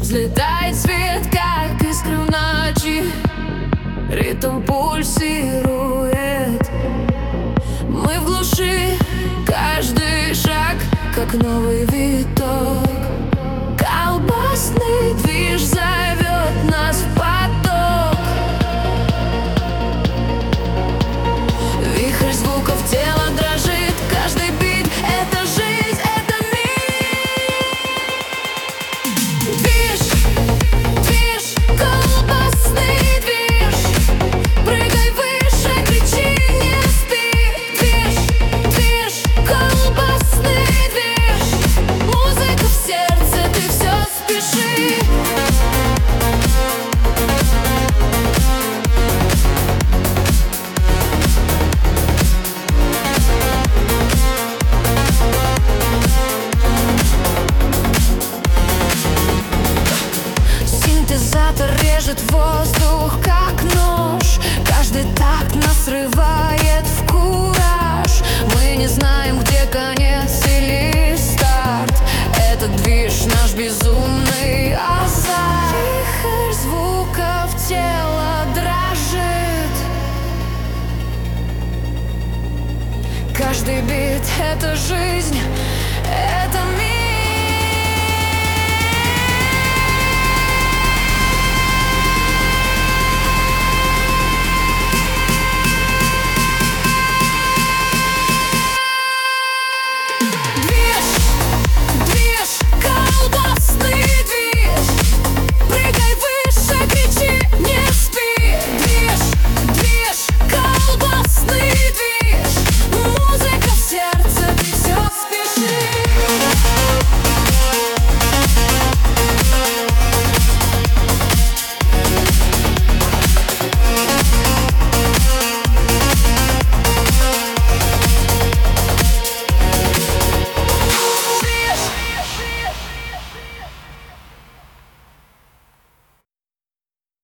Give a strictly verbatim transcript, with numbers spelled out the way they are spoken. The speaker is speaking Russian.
Взлетает свет, как искра в ночи, ритм пульсирует. Мы в глуши, каждый шаг, как новый виток. Колбасный движ зовет нас в поток. Вихрь звуков, тело дрожит, каждый бит — это жизнь, это мир. Движ, движ, колбасный движ. Прыгай выше, кричи, не спи. Движ, движ, колбасный движ. Музыка в сердце, ты все спеши. Синтезатор режет воздух, как нож. Каждый такт нас срывает в кураж. Мы не знаем, где конец или старт. Этот движ наш безумный азарт. Вихрь звуков, тело дрожит. Каждый бит — это жизнь.